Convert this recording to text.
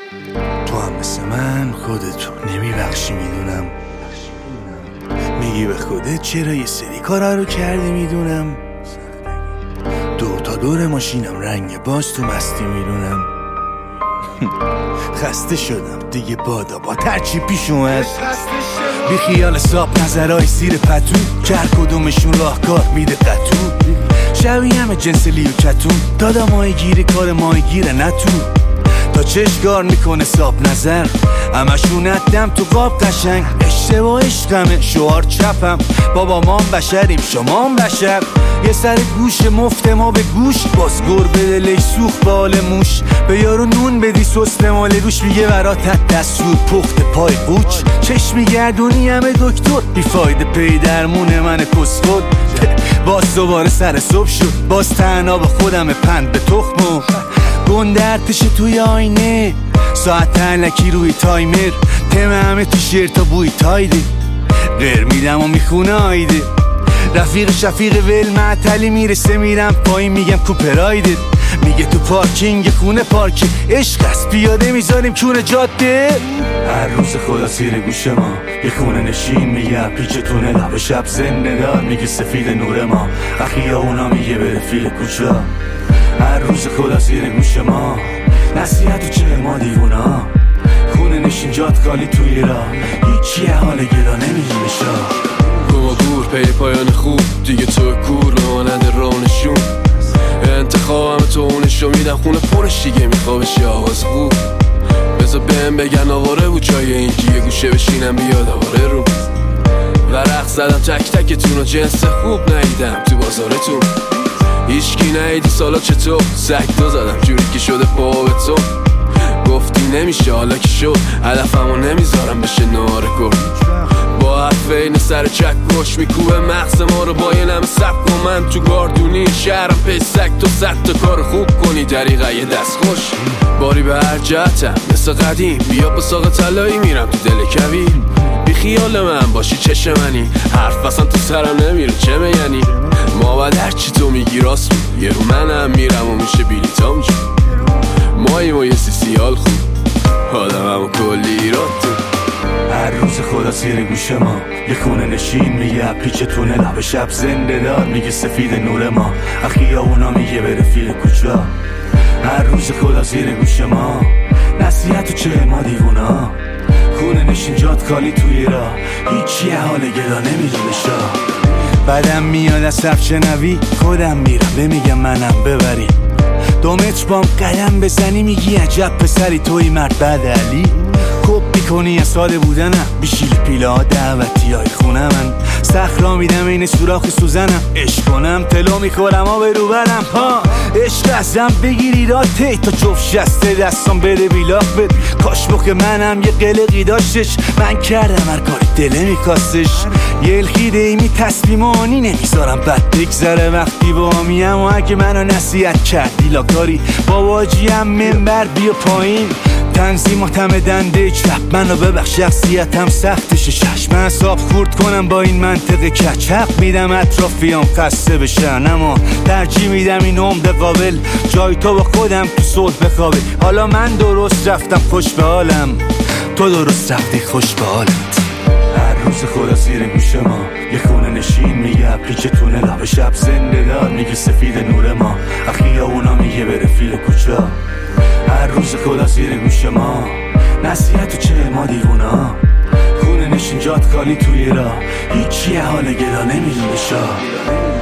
تو هم مثل من خودتو نمیبخشی میدونم، میگی به خودت چرا یه سری کارا رو کردی میدونم، دور تا دور ماشینم رنگ باز تو مستی میدونم. خسته شدم دیگه بادا با ترچی پیش اومد، بی خیال ساب نظرهای زیر پتو، کر کدومشون راهکار میده قطو، شبیه همه جنس لیو کتون، دادا ماهی گیری کار ماهی گیره نتون، تا چشگار میکنه ساب نظر همشون ندم تو قاب قشنگ، اشتباه عشقمه شعار چپم، بابا ما هم بشریم شما هم بشر، یه سر گوش مفت ما به گوش، باز گربه دلش سوخت به حال موش، به یارو نون بدی سست مال روش، میگه برات دستور پخت پای قوچ، چشمی گردونی همه دکتر، بیفایده پی درمون من کسخود، باز دوباره سر صبح شد، باز تنها به خودم پند به تخمو، گندرتش توی آینه، ساعت تلکی روی تایمر، تم همه تو شرطا بوی تایده، غیر میدم و میخونه آیده، رفیق شفیق ول معطلی میرسه میرم پایین میگم کوپرایده، میگه تو پارکینگ خونه پارکی عشق است پیاده میذاریم کونه جاده، هر روز خدا سیر گوش ما یه خونه نشین میگه پیچتونه لب شب زنده دار، میگه سفید نور ما اخی اونا میگه بره فیل کوچا، هر روز خدا سیر گوش ما نصیحت و چه ما دیونا، خونه نشین جات کالی توی را هیچی حال گدا نمیگیره شا، گوه گور پی پایان خوب دیگه تو کور به مانند رانشون، انتخابم تو اونشو میدم خونه پرش دیگه میخوابش یه آواز خوب، بذار بهم بگن آواره بود جای اینکه یه گوشه بشینم بیاد آواره رو، ورق زدم تک تکتون و جنس خوب ندیدم تو بازارتون، هیچکی ندیدی سالا چطور سگ دو زدم جوری که شده پا به تو، گفتی نمیشه حالا که شد هدفمو نمیذارم بشه نار گل، با حرف این سر چک گوش میکوبه مغز ما رو با یه نم سبک و من تو گاردونی شهرم پیسک تو صد تا کار خوب کنی دریقه یه دست خوش، باری به هر جهتم مثل قدیم بیا با ساق طلایی میرم تو دل کویر، بی خیال من باشی چشم منی حرف اصلا تو سرم نمیره چه میگنی، ما باید هرچی تو میگی راست بود یه رو منم میرم و میشه بیلیتام جون، مایی ما یه سیال خوب آدم همو کلی ایراد تو، هر روز خدا سیر گوش ما یه خونه نشین میگه پیچتونه لب شب زنده دار، میگه سفید نور ما اخی اونا میگه بره فیل کوچا، هر روز خدا سیر گوش ما نصیحت و چه ما دیونا، خونه نشین جات کالی توی را هیچی حال گدا نمیدونه شا، بعدم میاد از صف شنوی خودم میرم بمیگم منم ببری، 2 متر بام قدم بزنی میگی عجب پسری توی مرد بعد علی، کپ میکنی از ساده بودنم بیشیل پیله ها دعوتی های خونه من، سخرا میدم این سوراخ سوزنم، عشق کنم تلو میخورم ها به رو برم ها، عشق ازم بگیری راته تا جفت شسته دستم بره بیلاق بد، کاش که منم یه قلقی داشتش، من کردم هر کاری دله میکاستش، یه الخیده ایمی تصمیمانی نمیذارم بد بگذره وقتی با میم، و اگه منو نصیحت کردی لاکاری باباجیم منبر بیا پایین، تنظیماتم دنده چپ منو ببخش شخصیتم سختشه، چشم حساب خورد کنم با این منطقه کچ، حق میدم اطرافیام خسته بشن اما ترجیح میدم این عمر قابل جای تو با خودم تو صلح بخوابه، حالا من درست رفتم خوش به حالم تو درست رفتی خوش به حالت، هر روز خدا سیر گوش ما یه خونه نشین میگه پیچتونه لب شب زنده دار، میگه سفید نور ما اخی اونا میگه بره فیل کوچا، هر روز خدا سیر گوش ما نصیحت و چه ما دیونا، خونه نشین جات کالی توی را هیچی حال گدا نمیدونه شا.